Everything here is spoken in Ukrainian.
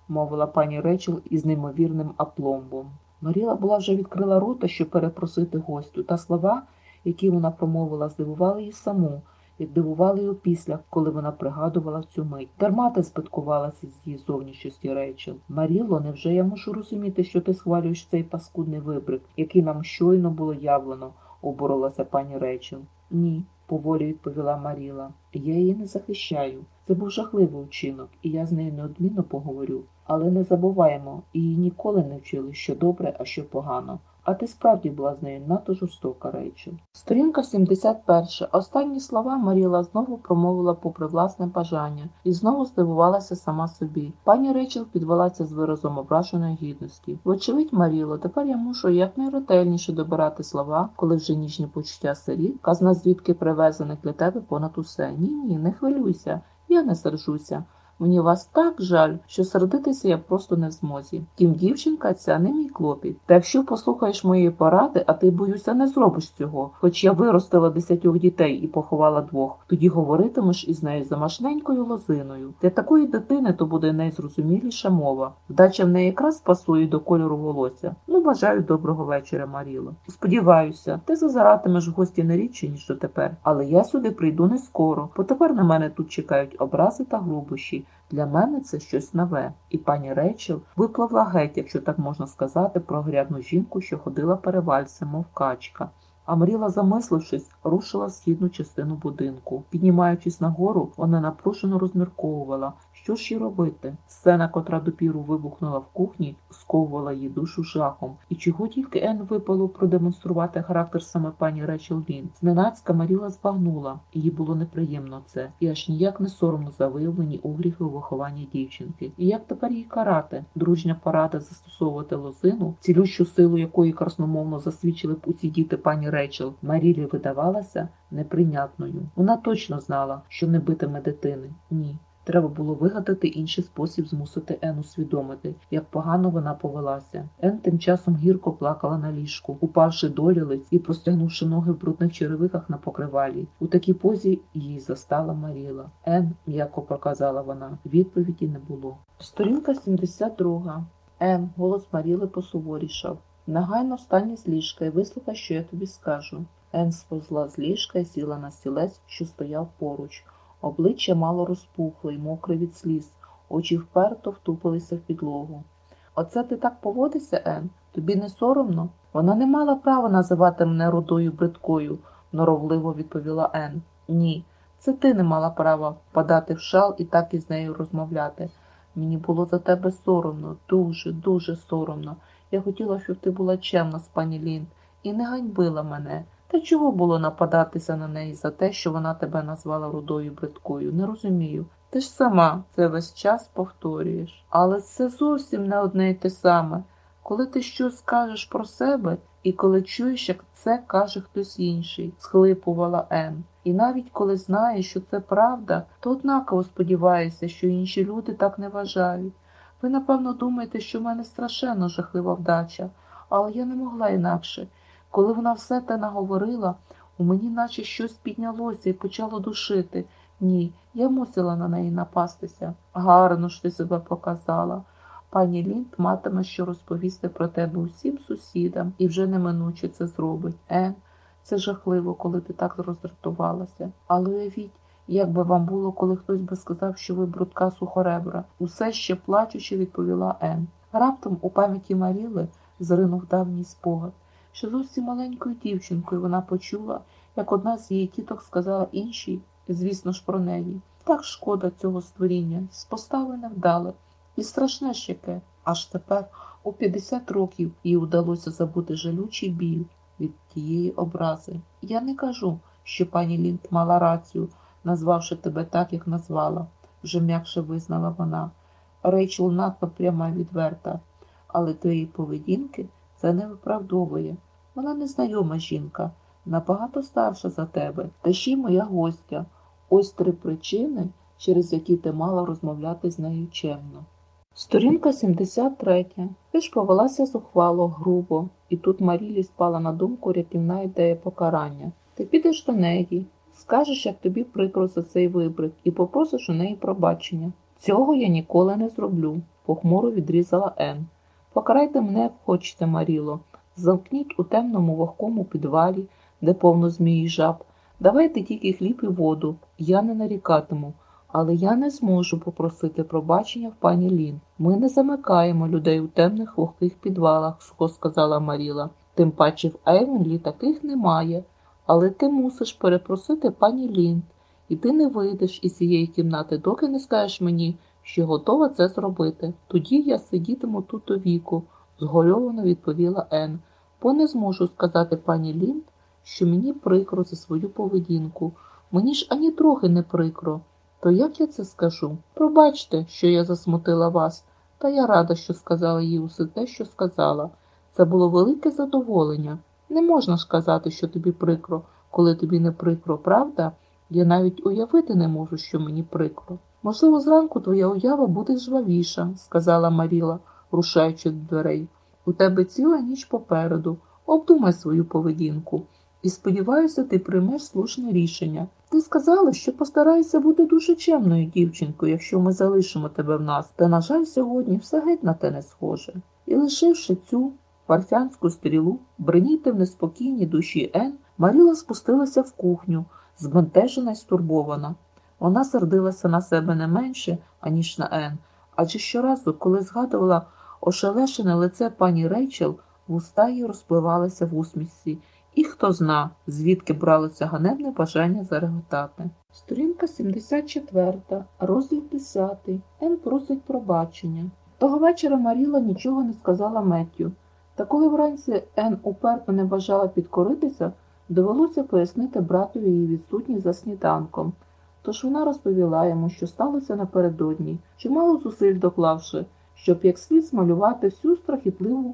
мовила пані Рейчел із неймовірним апломбом. Маріла була вже відкрила рота, щоб перепросити гостю, та слова, які вона промовила, здивували її саму, як дивували її опісля, коли вона пригадувала цю мить. Дарма ти спадкувалася з її зовнішньості, Рейчел. Маріло, невже я мушу розуміти, що ти схвалюєш цей паскудний вибрик, який нам щойно було явлено, оборолася пані Рейчел. Ні, поволі відповіла Маріла. Я її не захищаю. Це був жахливий учинок, і я з нею неодмінно поговорю. Але не забуваємо, її ніколи не вчили, що добре, а що погано. А ти справді була з нею надто жорстока, Рейчел. Сторінка 71. Останні слова Маріла знову промовила попри власне бажання і знову здивувалася сама собі. Пані Рейчел підвелася з виразом ображеної гідності. Вочевидь, Маріло, тепер я мушу якнайретельніше добирати слова, коли вже ніжні почуття сиріт, казна звідки привезених для тебе понад усе. Ні, не хвилюйся, я не сержуся. Мені вас так жаль, що сердитися я просто не в змозі. Тім дівчинка ця не мій клопіт. Та якщо послухаєш моєї поради, а ти, боюся, не зробиш цього. Хоч я виростила 10 дітей і поховала 2, тоді говоритимеш із нею замашненькою лозиною. Для такої дитини то буде найзрозуміліша мова. Вдача в неї якраз пасує до кольору волосся. Бажаю доброго вечора, Маріло. Сподіваюся, ти зазиратимеш в гості не рідше, ніж дотепер. Але я сюди прийду не скоро, бо тепер на мене тут чекають образи та грубощі. Для мене це щось нове. І пані Рейчел випливла геть, якщо так можна сказати, про грядну жінку, що ходила перевальцем, мов качка. А Маріла, замислившись, рушила в східну частину будинку. Піднімаючись нагору, вона напружено розмірковувала, що ж їй робити. Сцена, котра допіру вибухнула в кухні, сковувала її душу жахом. І чого тільки Енн випало продемонструвати характер саме пані Рейчел Лін. Зненацька Маріла збагнула. Їй було неприємно це. І аж ніяк не соромно за виявлені огріхи у вихованні дівчинки. І як тепер її карати? Дружня порада застосовувати лозину, цілющу силу якої красномовно засвідчили б усі діти пані Рейчел, Марілі видавалася неприйнятною. Вона точно знала, що не битиме дитини. Ні. Треба було вигадати інший спосіб змусити Енн усвідомити, як погано вона повелася. Енн тим часом гірко плакала на ліжку, упавши долілиць і простягнувши ноги в брудних черевиках на покривалі. У такій позі її застала Маріла. Енн, м'яко проказала вона, відповіді не було. Сторінка 72. Енн, голос Маріли посуворішав. Негайно встань з ліжка і вислухай, що я тобі скажу. Енн сповзла з ліжка і сіла на стілець, що стояв поруч. Обличчя мало розпухле й мокре від сліз, очі вперто втупилися в підлогу. «Оце ти так поводишся, Енн? Тобі не соромно?» «Вона не мала права називати мене рудою бридкою», – норовливо відповіла Енн. «Ні, це ти не мала права впадати в шал і так із нею розмовляти. Мені було за тебе соромно, дуже, дуже соромно. Я хотіла, щоб ти була чемна з пані Лінд і не ганьбила мене. Та чого було нападатися на неї за те, що вона тебе назвала рудою бридкою? Не розумію. Ти ж сама це весь час повторюєш. Але це зовсім не одне й те саме. Коли ти щось скажеш про себе, і коли чуєш, як це каже хтось інший, схлипувала Енн. І навіть коли знаєш, що це правда, то однаково сподіваєшся, що інші люди так не вважають. Ви, напевно, думаєте, що в мене страшенно жахлива вдача, але я не могла інакше. Коли вона все те наговорила, у мені наче щось піднялося і почало душити. Ні, я мусила на неї напастися. Гарно ж ти себе показала. Пані Лінд матиме що розповісти про тебе усім сусідам і вже неминуче це зробить. Це жахливо, коли ти так роздратувалася. Але уявіть, як би вам було, коли хтось би сказав, що ви брудка сухоребра. Усе ще плачучи, відповіла Енн. Раптом у пам'яті Маріли зринув давній спогад. Що зовсім маленькою дівчинкою вона почула, як одна з її тіток сказала іншій, звісно ж про неї. Так шкода цього створіння, споставлене вдале. І страшне ж яке. Аж тепер, у 50 років, їй удалося забути жалючий біль від тієї образи. Я не кажу, що пані Лінд мала рацію, назвавши тебе так, як назвала, вже м'якше визнала вона. Рейчел надто пряма й відверта, але твоєї поведінки це не виправдовує. Вона незнайома жінка, набагато старша за тебе, та ще й моя гостя. Ось 3 причини, через які ти мала розмовляти з нею чемно. Сторінка 73. Ти ж повелася зухвало, грубо, і тут Марілі спала на думку рятівна ідея покарання. Ти підеш до неї, скажеш, як тобі прикро за цей вибрик, і попросиш у неї пробачення. Цього я ніколи не зроблю. похмуро відрізала Ен. Покарайте мене, як хочете, Маріло. Замкніть у темному вогкому підвалі, де повно змій і жаб. Давайте тільки хліб і воду. Я не нарікатиму. Але я не зможу попросити пробачення в пані Лін. Ми не замикаємо людей у темних вогких підвалах, сухо сказала Маріла. Тим паче в Ейвенлі таких немає. Але ти мусиш перепросити пані Лін. І ти не вийдеш із цієї кімнати, доки не скажеш мені, що готова це зробити. Тоді я сидітиму тут у віку, згорьовано відповіла Ен. Бо не зможу сказати пані Лін, що мені прикро за свою поведінку. Мені ж ані трохи не прикро. То як я це скажу? Пробачте, що я засмутила вас, та я рада, що сказала їй усе те, що сказала. Це було велике задоволення. Не можна ж казати, що тобі прикро, коли тобі не прикро, правда? Я навіть уявити не можу, що мені прикро. Можливо, зранку твоя уява буде жвавіша, сказала Маріла, рушаючи до дверей. У тебе ціла ніч попереду. Обдумай свою поведінку. І сподіваюся, ти приймеш слушне рішення. Ти сказала, що постарайся бути дуже чемною дівчинкою, якщо ми залишимо тебе в нас. Та, на жаль, сьогодні все геть на те не схоже. І лишивши цю парфянську стрілу, бреніти в неспокійній душі Ен, Маріла спустилася в кухню, збентежена й стурбована. Вона сердилася на себе не менше, аніж на Ен, адже щоразу, коли згадувала ошелешене лице пані Рейчел, вуста її розпливалися в усмішці, і хто зна, звідки бралося ганебне бажання зареготати. Сторінка 74, розділ 10. Ен просить пробачення. Того вечора Маріла нічого не сказала Меттю. Та коли вранці Ен уперто не бажала підкоритися, довелося пояснити братові її відсутність за сніданком. Тож вона розповіла йому, що сталося напередодні, чимало зусиль доклавши, щоб як слід змалювати всю страхітливу